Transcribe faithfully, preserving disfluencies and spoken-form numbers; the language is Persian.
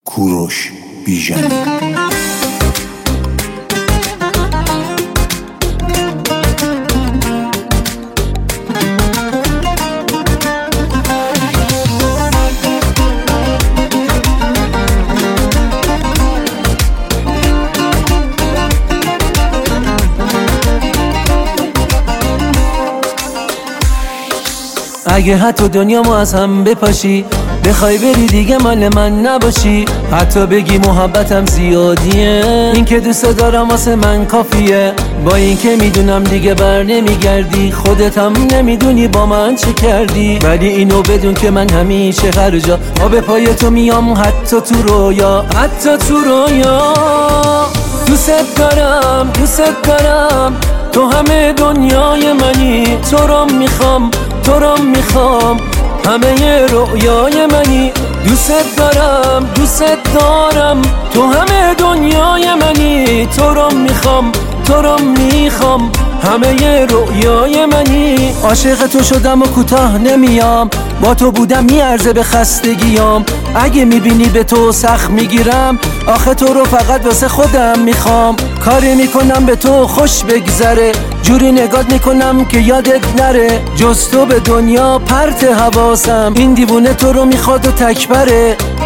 کوروش بیژن. اگه حتی دنیا ما از هم بپاشی، بخوای بری دیگه مال من نباشی، حتی بگی محبتم زیادیه، این که دوست دارم واسه من کافیه. با این که میدونم دیگه بر نمیگردی، خودت هم نمیدونی با من چه کردی، ولی اینو بدون که من همیشه هر جا آب پای تو میام، حتی تو رویا، حتی تو رویا. دوست دارم دوست دارم تو همه دنیای منی، تو رو میخوام تو رو میخوام همه رویای منی. دوست دارم دوست دارم تو همه دنیای منی، تو رو میخوام تو رو میخوام همه رویای منی. عاشق تو شدم و کوتاه نمیام، با تو بودم میارزه به خستگیام. اگه میبینی به تو سخت میگیرم، آخه تو رو فقط واسه خودم میخوام. کاری میکنم به تو خوش بگذره، جوری نگات میکنم که یادت نره، جز تو به دنیا پرت حواسم. این دیوونه تو رو میخواد و تکبره،